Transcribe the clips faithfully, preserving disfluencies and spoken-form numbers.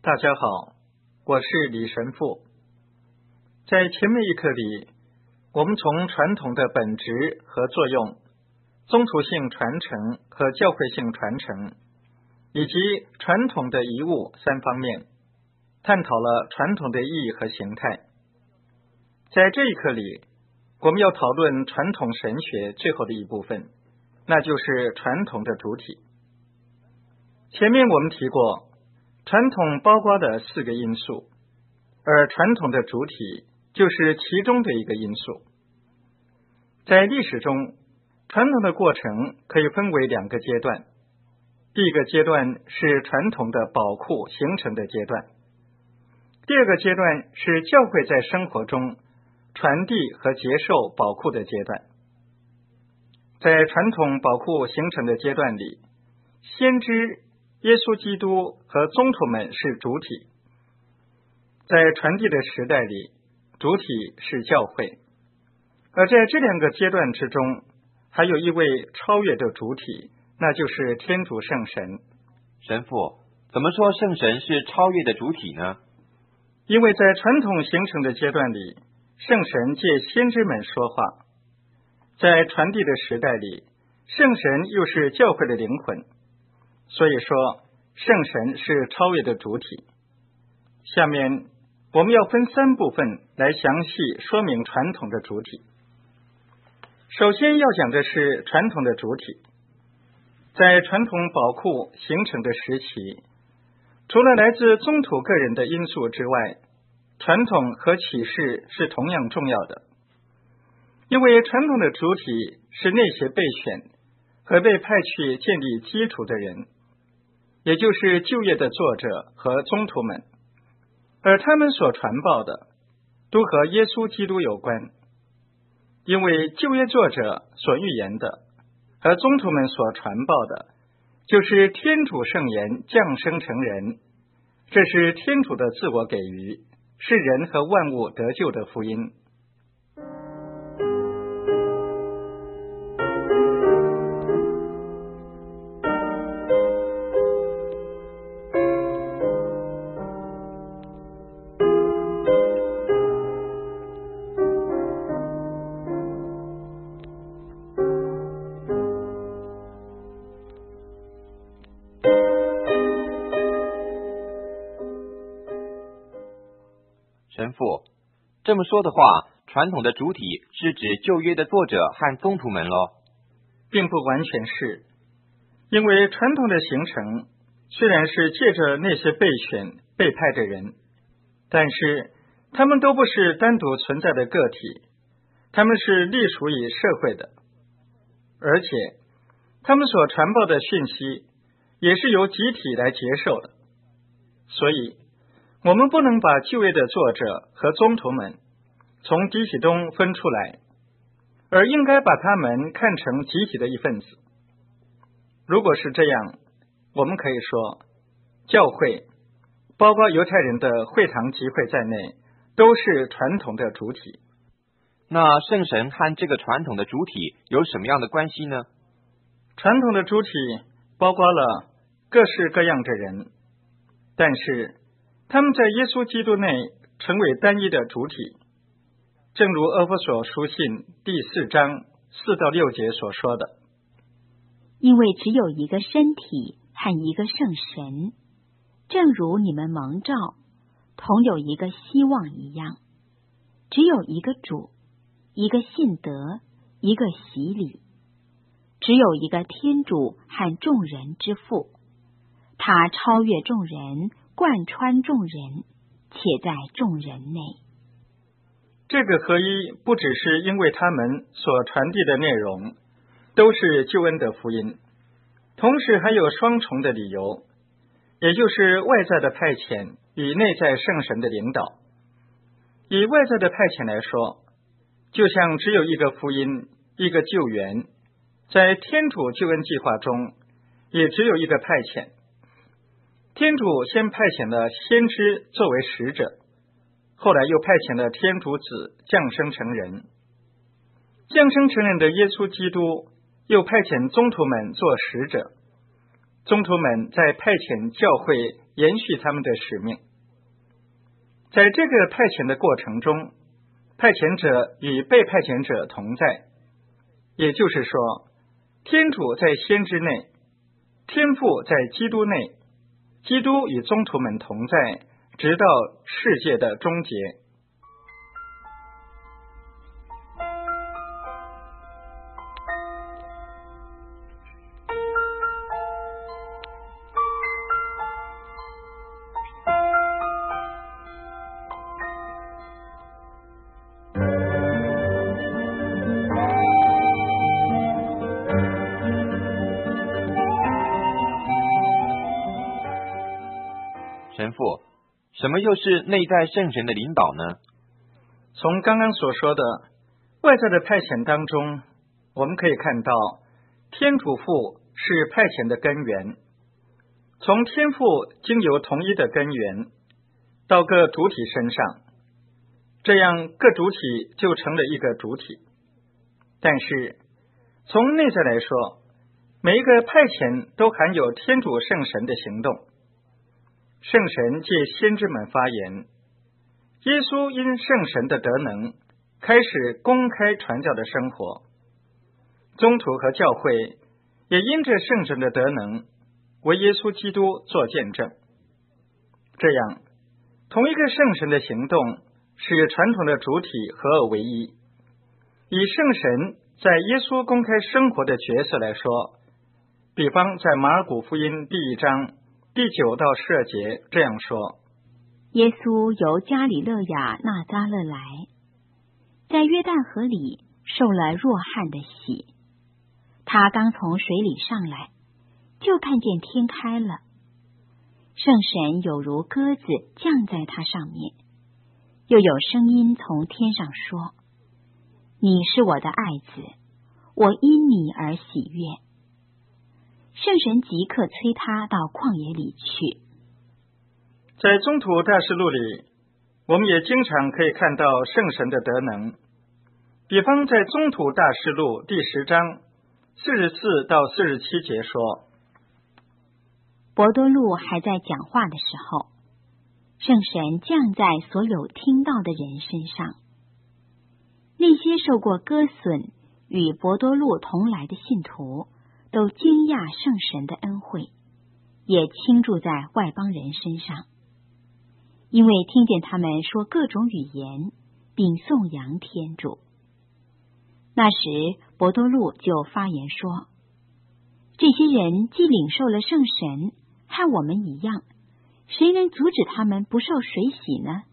大家好，我是李神父。在前面一课里，我们从传统的本质和作用、宗徒性传承和教会性传承，以及传统的遗物三方面，探讨了传统的意义和形态。在这一课里，我们要讨论传统神学最后的一部分，那就是传统的主体。前面我们提过，传统包括的四个因素，而传统的主体就是其中的一个因素。在历史中，传统的过程可以分为两个阶段。第一个阶段是传统的宝库形成的阶段，第二个阶段是教会在生活中传递和接受宝库的阶段。在传统宝库形成的阶段里，先知耶稣基督和宗徒们是主体，在传递的时代里，主体是教会。而在这两个阶段之中，还有一位超越的主体，那就是天主圣神。 神父，怎么说圣神是超越的主体呢？ 因为在传统形成的阶段里，圣神借先知们说话，在传递的时代里，圣神又是教会的灵魂。所以说，圣神是超越的主体。下面我们要分三部分来详细说明传统的主体。首先要讲的是传统的主体。在传统宝库形成的时期，除了来自宗徒个人的因素之外，传统和启示是同样重要的。因为传统的主体是那些被选和被派去建立基础的人，也就是旧约的作者和宗徒们，而他们所传报的都和耶稣基督有关。因为旧约作者所预言的和宗徒们所传报的，就是天主圣言降生成人，这是天主的自我给予，是人和万物得救的福音。 神父，这么说的话，传统的主体是指旧约的作者和宗徒们咯？ 并不完全是，因为传统的形成虽然是借着那些被选被派的人，但是他们都不是单独存在的个体，他们是隶属于社会的，而且他们所传报的讯息也是由集体来接受的。所以我们不能把旧约的作者和宗徒们从集体中分出来，而应该把他们看成集体的一份子。如果是这样，我们可以说，教会，包括犹太人的会堂集会在内，都是传统的主体。 那圣神和这个传统的主体有什么样的关系呢？ 传统的主体包括了各式各样的人，但是他们在耶稣基督内成为单一的主体，正如阿弗所书信第四章四到六节所说的。 因为只有一个身体和一个圣神，正如你们蒙召同有一个希望一样，只有一个主，一个信德，一个洗礼，只有一个天主和众人之父，他超越众人，贯穿众人，且在众人内。 这个合一不只是因为他们所传递的内容都是救恩的福音，同时还有双重的理由，也就是外在的派遣与内在圣神的领导。以外在的派遣来说，就像只有一个福音，一个救援，在天主救恩计划中也只有一个派遣。天主先派遣了先知作为使者，后来又派遣了天主子降生成人。降生成人的耶稣基督又派遣宗徒们做使者， 宗徒们在派遣教会延续他们的使命。在这个派遣的过程中，派遣者与被派遣者同在，也就是说，天主在先知内，天父在基督内，基督与宗徒们同在，直到世界的终结。 神父，什么又是内在圣神的领导呢？ 从刚刚所说的外在的派遣当中，我们可以看到天主父是派遣的根源，从天父经由同一的根源到各主体身上，这样各主体就成了一个主体。但是从内在来说，每一个派遣都含有天主圣神的行动。圣神借先知们发言，耶稣因圣神的德能开始公开传教的生活，宗徒和教会也因着圣神的德能为耶稣基督做见证。这样同一个圣神的行动使传统的主体合而为一。以圣神在耶稣公开生活的角色来说，比方在马尔谷福音第一章第九到十二节这样说： 耶稣由加里勒亚纳匝勒来，在约旦河里受了若翰的洗。他刚从水里上来，就看见天开了，圣神有如鸽子降在他上面，又有声音从天上说：你是我的爱子，我因你而喜悦。圣神即刻催他到旷野里去。 在宗徒大事录里，我们也经常可以看到圣神的德能。比方在宗徒大事录第十章四十四到四十七节说， 伯多禄还在讲话的时候，圣神降在所有听到的人身上。那些受过割损与伯多禄同来的信徒都惊讶圣神的恩惠，也倾注在外邦人身上，因为听见他们说各种语言，并颂扬天主。那时伯多禄就发言说，这些人既领受了圣神，和我们一样，谁能阻止他们不受水洗呢？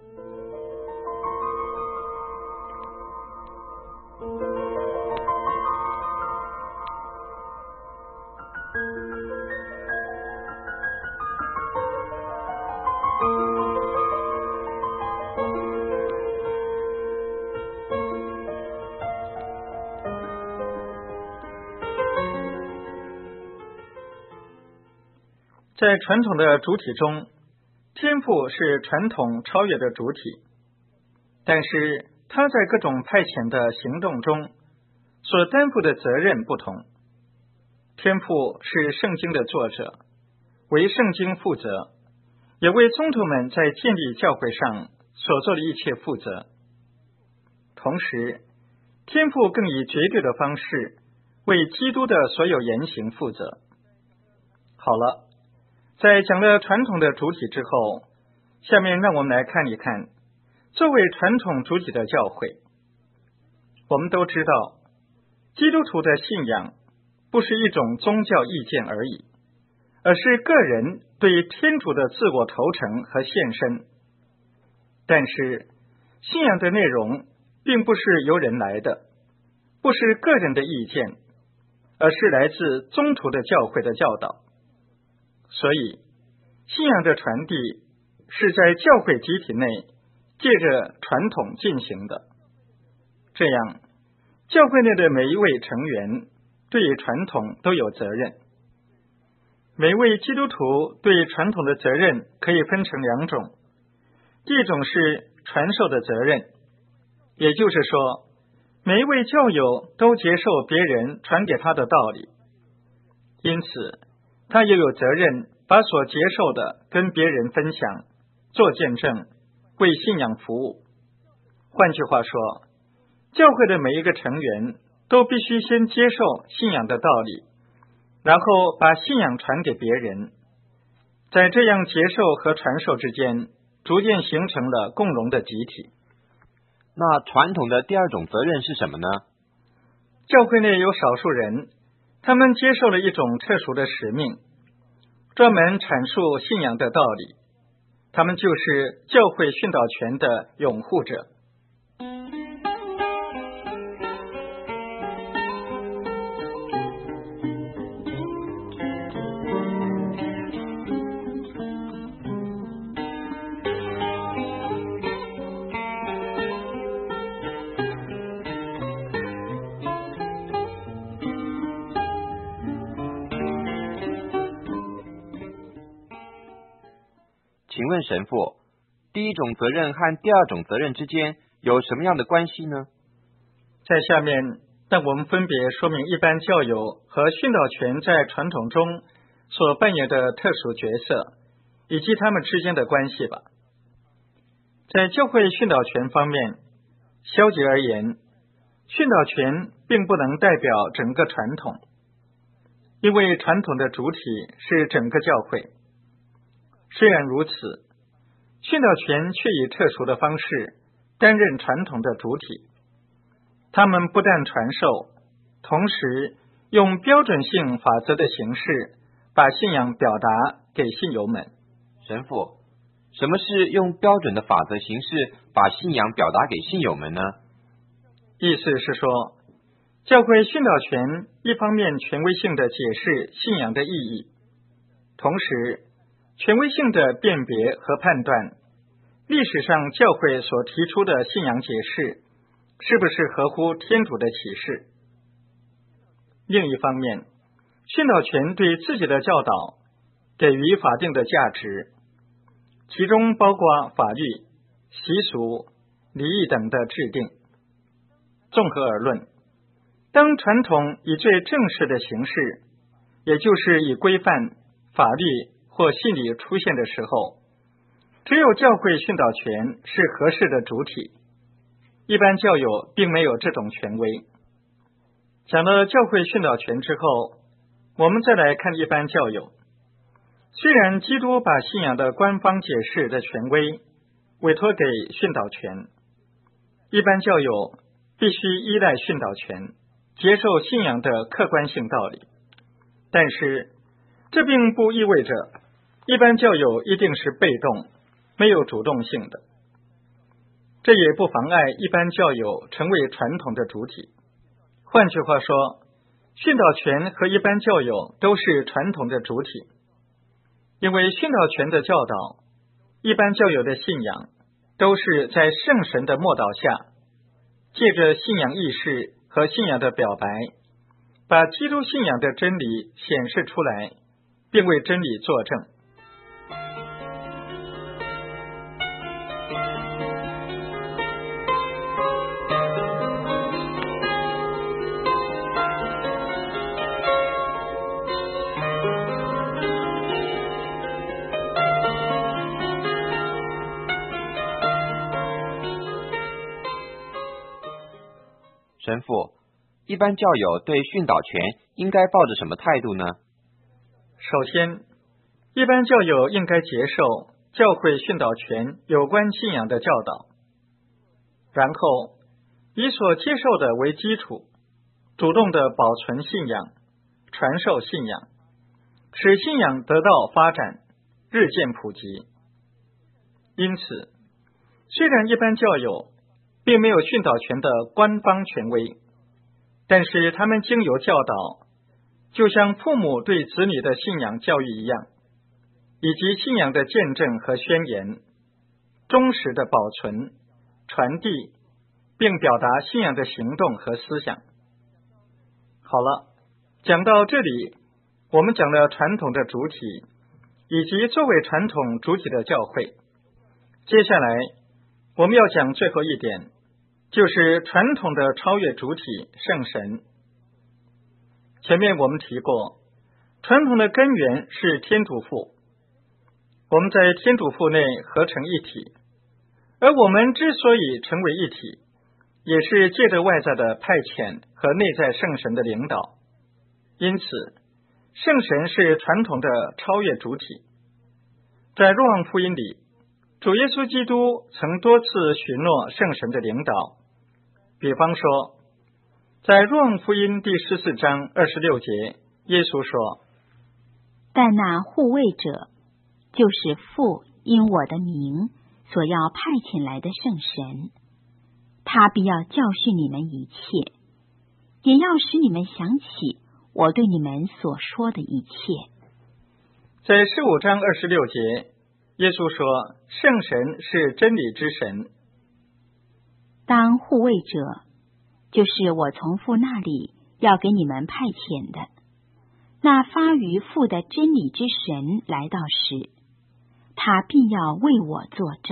在传统的主体中，天父是传统超越的主体，但是他在各种派遣的行动中所担负的责任不同。天父是圣经的作者，为圣经负责，也为宗徒们在建立教会上所做的一切负责。同时，天父更以绝对的方式为基督的所有言行负责。好了，在讲了传统的主体之后，下面让我们来看一看作为传统主体的教会。我们都知道，基督徒的信仰不是一种宗教意见而已，而是个人对天主的自我投诚和献身。但是信仰的内容并不是由人来的，不是个人的意见，而是来自宗徒的教会的教导。所以信仰的传递是在教会集体内借着传统进行的。这样教会内的每一位成员对传统都有责任。每位基督徒对传统的责任可以分成两种，第一种是传授的责任，也就是说每一位教友都接受别人传给他的道理，因此他也有责任把所接受的跟别人分享，做见证，为信仰服务。换句话说，教会的每一个成员都必须先接受信仰的道理，然后把信仰传给别人，在这样接受和传授之间，逐渐形成了共荣的集体。 那传统的第二种责任是什么呢？ 教会内有少数人，他们接受了一种特殊的使命，专门阐述信仰的道理，他们就是教会训导权的拥护者。 请问神父，第一种责任和第二种责任之间有什么样的关系呢？ 在下面，让我们分别说明一般教友和训导权在传统中所扮演的特殊角色，以及他们之间的关系吧。在教会训导权方面，消极而言，训导权并不能代表整个传统，因为传统的主体是整个教会。虽然如此，训导权却以特殊的方式担任传统的主体。他们不但传授，同时用标准性法则的形式把信仰表达给信友们。 神父，什么是用标准的法则形式把信仰表达给信友们呢？ 意思是说，教会训导权一方面权威性的解释信仰的意义，同时权威性的辨别和判断历史上教会所提出的信仰解释是不是合乎天主的启示。另一方面，训导权对自己的教导给予法定的价值，其中包括法律、习俗、礼仪等的制定。综合而论，当传统以最正式的形式，也就是以规范、法律或信理出现的时候，只有教会训导权是合适的主体，一般教友并没有这种权威。讲了教会训导权之后，我们再来看一般教友。虽然基督把信仰的官方解释的权威委托给训导权，一般教友必须依赖训导权，接受信仰的客观性道理，但是这并不意味着一般教友一定是被动，没有主动性的。这也不妨碍一般教友成为传统的主体。换句话说，训导权和一般教友都是传统的主体，因为训导权的教导，一般教友的信仰都是在圣神的默导下，借着信仰意识和信仰的表白，把基督信仰的真理显示出来，并为真理作证。 神父，一般教友对训导权应该抱着什么态度呢？ 首先，一般教友应该接受教会训导权有关信仰的教导，然后以所接受的为基础，主动的保存信仰，传授信仰，使信仰得到发展，日渐普及。因此，虽然一般教友并没有训导权的官方权威，但是他们经由教导，就像父母对子女的信仰教育一样，以及信仰的见证和宣言，忠实的保存、传递，并表达信仰的行动和思想。好了，讲到这里，我们讲了传统的主体，以及作为传统主体的教会。接下来我们要讲最后一点，就是传统的超越主体圣神。前面我们提过， 传统的根源是天主父，我们在天主父内合成一体，而我们之所以成为一体，也是借着外在的派遣和内在圣神的领导。因此，圣神是传统的超越主体。在若望福音里，主耶稣基督曾多次许诺圣神的领导。比方说，在若望福音第十四章二十六节，耶稣说： 但那护卫者，就是父因我的名所要派遣来的圣神，他必要教训你们一切，也要使你们想起我对你们所说的一切。 在十五章二十六节，耶稣说圣神是真理之神。 当护卫者，就是我从父那里要给你们派遣的，那发于父的真理之神来到时，他必要为我作证。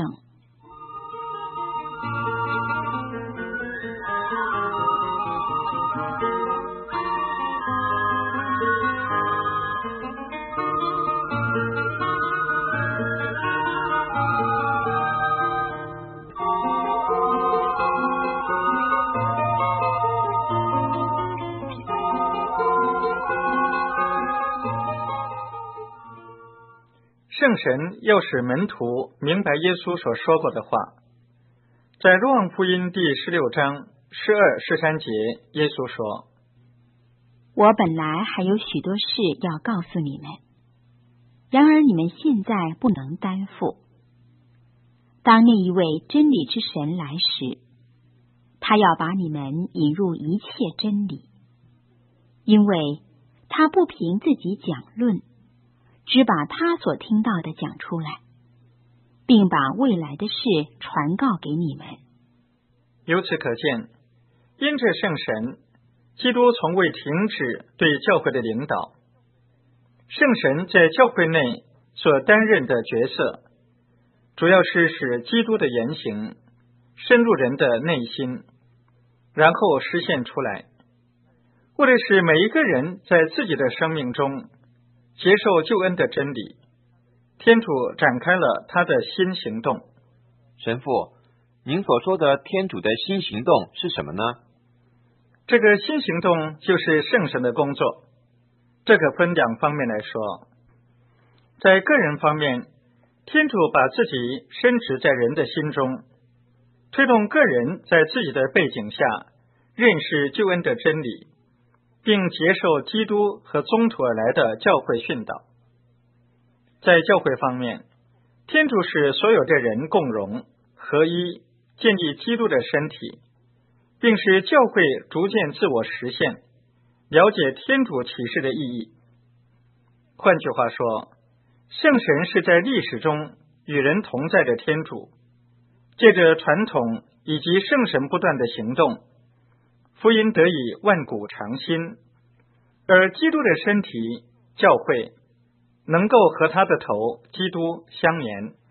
圣神要使门徒明白耶稣所说过的话。在若望福音第十六章十二、十三节，耶稣说： 我本来还有许多事要告诉你们，然而你们现在不能担负。当那一位真理之神来时，他要把你们引入一切真理，因为他不凭自己讲论，只把他所听到的讲出来，并把未来的事传告给你们。 由此可见，因着圣神，基督从未停止对教会的领导。圣神在教会内所担任的角色，主要是使基督的言行深入人的内心，然后实现出来，为了使每一个人在自己的生命中接受救恩的真理，天主展开了他的新行动。 神父，您所说的天主的新行动是什么呢？ 这个新行动就是圣神的工作。这个分两方面来说，在个人方面，天主把自己深植在人的心中，推动个人在自己的背景下认识救恩的真理，并接受基督和宗徒而来的教会训导。在教会方面，天主使所有的人共融合一，建立基督的身体，并使教会逐渐自我实现，了解天主启示的意义。换句话说，圣神是在历史中与人同在的天主，借着传统以及圣神不断的行动，福音得以万古长新，而基督的身体教会能够和他的头基督相连。